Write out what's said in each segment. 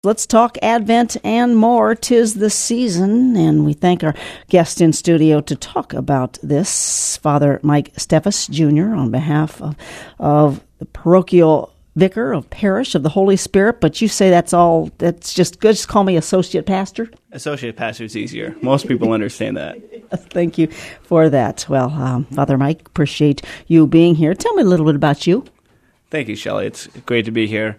Let's talk Advent and more. 'Tis the season, and we thank our guest in studio to talk about this, Father Mike Steffes Jr., on behalf of the parochial vicar of Parish of the Holy Spirit. But you say that's just good. Just call me associate pastor. Associate pastor is easier. Most people understand that. Thank you for that. Well, Father Mike, appreciate you being here. Tell me a little bit about you. Thank you, Shelley. It's great to be here.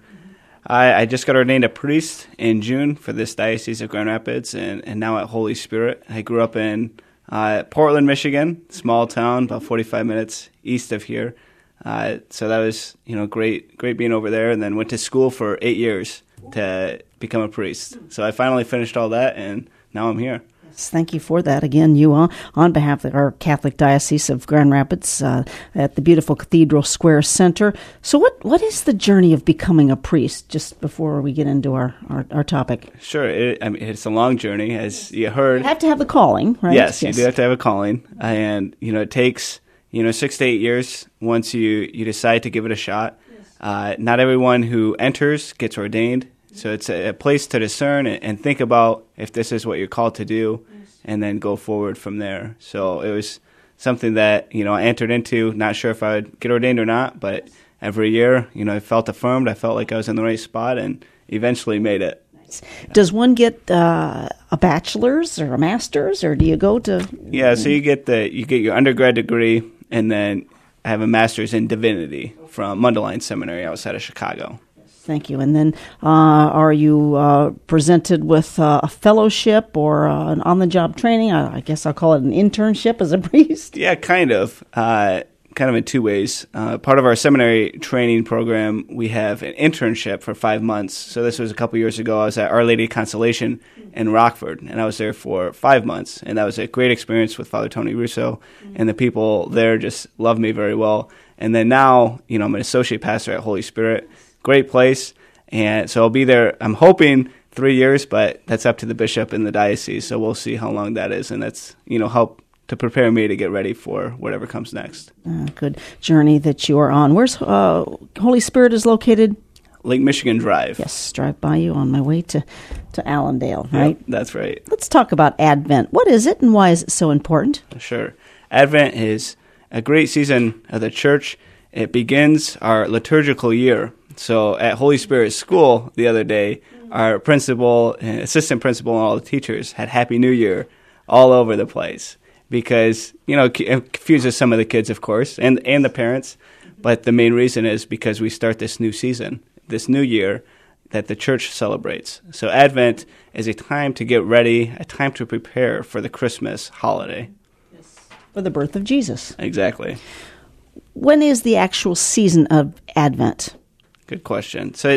I just got ordained a priest in June for this Diocese of Grand Rapids and now at Holy Spirit. I grew up in Portland, Michigan, small town, about 45 minutes east of here. So that was great being over there, and then went to school for 8 years to become a priest. So I finally finished all that, and now I'm here. Thank you for that. Again, you on behalf of our Catholic Diocese of Grand Rapids at the beautiful Cathedral Square Center. So what is the journey of becoming a priest, just before we get into our topic? Sure. It's a long journey, as you heard. You have to have the calling, right? Yes, you do have to have a calling. And, it takes, 6 to 8 years once you decide to give it a shot. Yes. Not everyone who enters gets ordained. So it's a place to discern and think about if this is what you're called to do, and then go forward from there. So it was something that, I entered into, not sure if I would get ordained or not, but every year, I felt affirmed. I felt like I was in the right spot and eventually made it. Does one get a bachelor's or a master's, or do you go to? Yeah, so you get your undergrad degree, and then I have a master's in divinity from Mundelein Seminary outside of Chicago. Thank you. And then are you presented with a fellowship or an on-the-job training? I guess I'll call it an internship as a priest. Yeah, kind of in two ways. Part of our seminary training program, we have an internship for 5 months. So this was a couple years ago. I was at Our Lady of Consolation in Rockford, and I was there for 5 months. And that was a great experience with Father Tony Russo, and the people there just loved me very well. And then now, I'm an associate pastor at Holy Spirit. Great place, and so I'll be there, I'm hoping 3 years, but that's up to the bishop in the diocese, so we'll see how long that is, and that's, help to prepare me to get ready for whatever comes next. Good journey that you are on. Where's Holy Spirit is located? Lake Michigan Drive. Yes, drive by you on my way to Allendale, right? Yep, that's right. Let's talk about Advent. What is it, and why is it so important? Sure. Advent is a great season of the church. It begins our liturgical year. So at Holy Spirit School the other day, our principal, and assistant principal, and all the teachers had Happy New Year all over the place because, it confuses some of the kids, of course, and the parents. But the main reason is because we start this new season, this new year that the church celebrates. So Advent is a time to get ready, a time to prepare for the Christmas holiday. Yes. For the birth of Jesus. Exactly. When is the actual season of Advent? Good question. So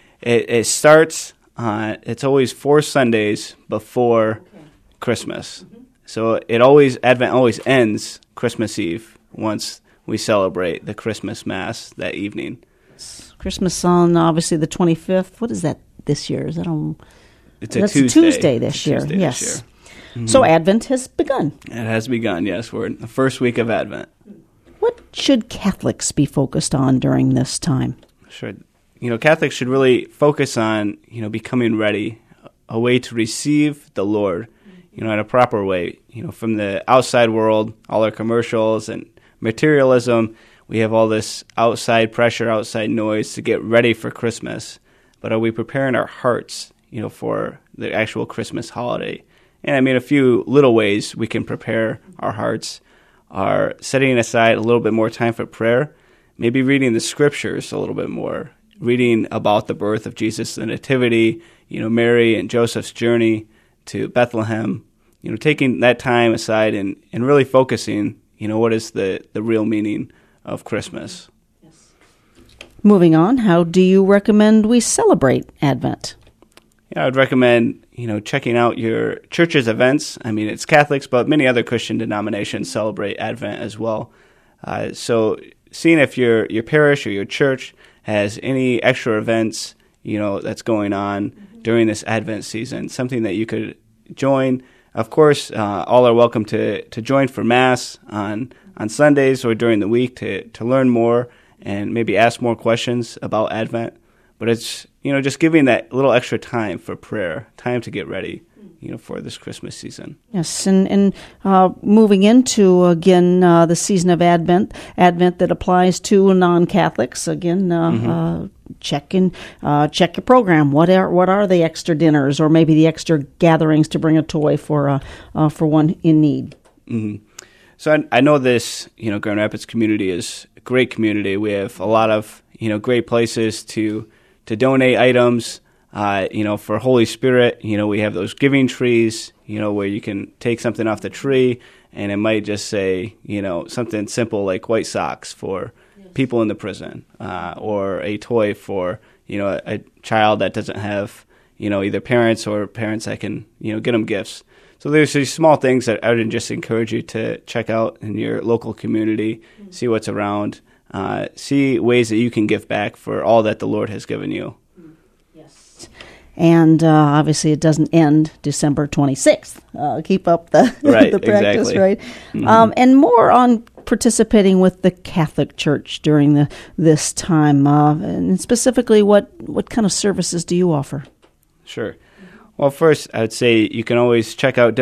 it starts, it's always 4 Sundays before Christmas. Mm-hmm. So Advent always ends Christmas Eve once we celebrate the Christmas Mass that evening. Christmas on, obviously, the 25th. What is that this year? Is that on? It's a Tuesday. Tuesday this year. Yes. This year. Mm-hmm. So Advent has begun. It has begun, yes. We're in the first week of Advent. What should Catholics be focused on during this time? Sure. Catholics should really focus on, becoming ready, a way to receive the Lord, in a proper way. From the outside world, all our commercials and materialism, we have all this outside pressure, outside noise to get ready for Christmas. But are we preparing our hearts, for the actual Christmas holiday? And a few little ways we can prepare our hearts are setting aside a little bit more time for prayer, maybe reading the scriptures a little bit more, reading about the birth of Jesus, the Nativity, Mary and Joseph's journey to Bethlehem, taking that time aside and really focusing, what is the real meaning of Christmas. Yes. Moving on, how do you recommend we celebrate Advent? Yeah, I would recommend, checking out your church's events. It's Catholics, but many other Christian denominations celebrate Advent as well. So seeing if your parish or your church has any extra events, that's going on during this Advent season, something that you could join. Of course, all are welcome to join for Mass on Sundays or during the week to learn more and maybe ask more questions about Advent. but it's, just giving that little extra time for prayer, time to get ready, for this Christmas season. Yes, and moving into, again, the season of Advent that applies to non-Catholics. Again, check your program. What are the extra dinners or maybe the extra gatherings to bring a toy for one in need? Mm-hmm. So I know this, Grand Rapids community is a great community. We have a lot of, great places to donate items. For Holy Spirit, we have those giving trees, where you can take something off the tree, and it might just say, something simple like white socks for people in the prison, or a toy for, a child that doesn't have, either parents or parents that can, get them gifts. So there's these small things that I would just encourage you to check out in your local community, see what's around, see ways that you can give back for all that the Lord has given you. And obviously, it doesn't end December 26th. Keep up the the practice, exactly. right? Mm-hmm. And more on participating with the Catholic Church during this time, and specifically, what kind of services do you offer? Sure. Well, first, I would say you can always check out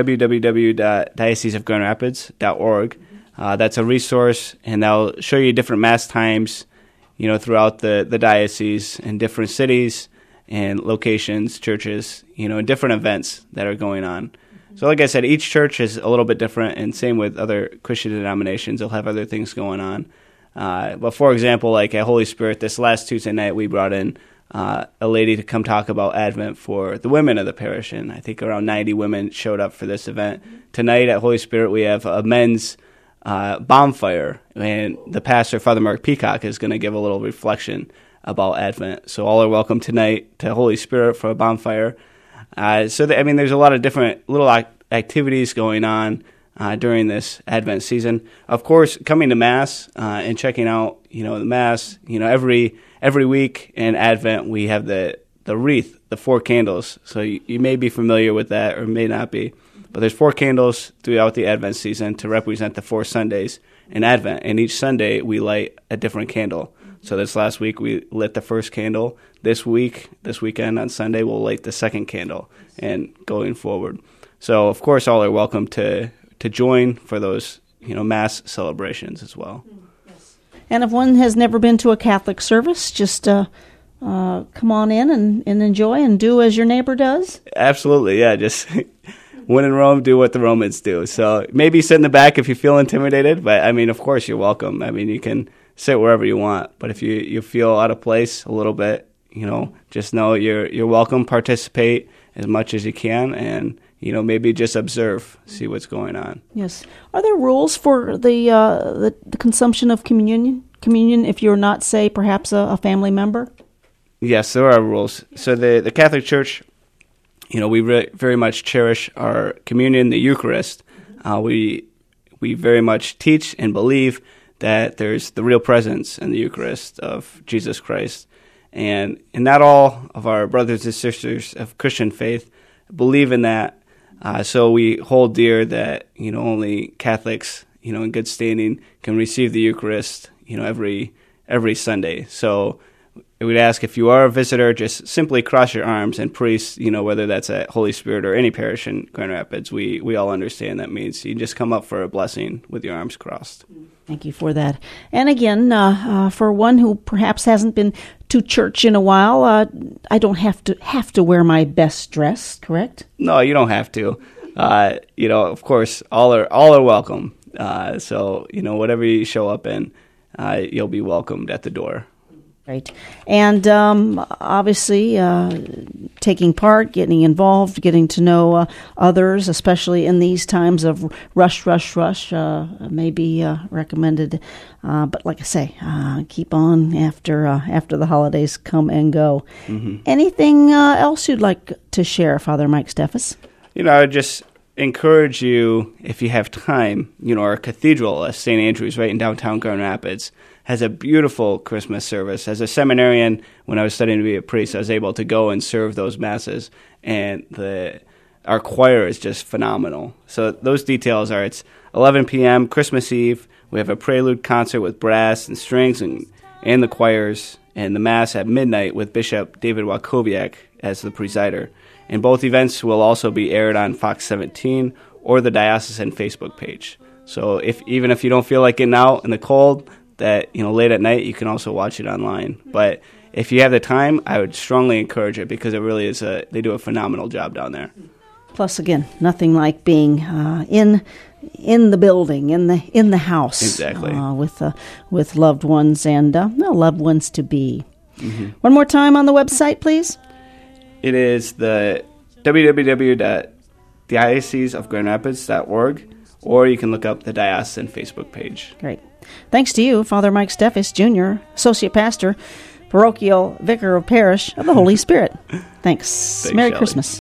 www.dioceseofgrandrapids.org. That's a resource, and that'll show you different Mass times, throughout the diocese in different cities and locations, churches, and different events that are going on. So like I said, each church is a little bit different, and same with other Christian denominations. They'll have other things going on. But for example, like at Holy Spirit, this last Tuesday night, we brought in a lady to come talk about Advent for the women of the parish, and I think around 90 women showed up for this event. Tonight at Holy Spirit, we have a men's bonfire, and the pastor, Father Mark Peacock, is going to give a little reflection about Advent. So all are welcome tonight to Holy Spirit for a bonfire. There's a lot of different little activities going on during this Advent season. Of course, coming to Mass and checking out, the Mass. Every week in Advent we have the wreath, the 4 candles. So you may be familiar with that or may not be. But there's 4 candles throughout the Advent season to represent the 4 Sundays in Advent. And each Sunday we light a different candle. So this last week we lit the first candle. This weekend on Sunday, we'll light the second candle, and going forward. So of course, all are welcome to join for those Mass celebrations as well. And if one has never been to a Catholic service, just come on in and enjoy and do as your neighbor does. Absolutely, yeah. Just when in Rome, do what the Romans do. So maybe sit in the back if you feel intimidated, but of course you're welcome. You can sit wherever you want, but if you feel out of place a little bit, just know you're welcome. Participate as much as you can, and maybe just observe, see what's going on. Yes. Are there rules for the consumption of communion if you're not, say, perhaps a family member? Yes, there are rules. So the Catholic Church, we very much cherish our communion, the Eucharist. We very much teach and believe that there's the real presence in the Eucharist of Jesus Christ. And not all of our brothers and sisters of Christian faith believe in that. So we hold dear that, only Catholics, in good standing can receive the Eucharist, every Sunday. So I would ask, if you are a visitor, just simply cross your arms, and priests, whether that's at Holy Spirit or any parish in Grand Rapids, we all understand that means you just come up for a blessing with your arms crossed. Thank you for that. And again, for one who perhaps hasn't been to church in a while, I don't have to wear my best dress, correct? No, you don't have to. Of course, all are welcome. So whatever you show up in, you'll be welcomed at the door. Right. And obviously taking part, getting involved, getting to know others, especially in these times of rush, may be recommended. But like I say, keep on after the holidays come and go. Mm-hmm. Anything else you'd like to share, Father Mike Steffes? I would just encourage you, if you have time, our cathedral, St. Andrew's, right in downtown Grand Rapids, has a beautiful Christmas service. As a seminarian, when I was studying to be a priest, I was able to go and serve those masses, and our choir is just phenomenal. So those details are, it's 11 p.m., Christmas Eve. We have a prelude concert with brass and strings and the choirs, and the Mass at midnight with Bishop David Wachowiak as the presider. And both events will also be aired on Fox 17 or the diocesan Facebook page. So even if you don't feel like getting out in the cold, late at night, you can also watch it online. But if you have the time, I would strongly encourage it because it really is they do a phenomenal job down there. Plus, again, nothing like being in the building, in the house, exactly, with loved ones and loved ones to be. Mm-hmm. One more time on the website, please. It is the www.dioceseofgrandrapids.org, or you can look up the diocesan Facebook page. Great. Thanks to you, Father Mike Steffes, Jr., Associate Pastor, Parochial Vicar of Parish of the Holy Spirit. Thanks. Merry Shelley. Christmas.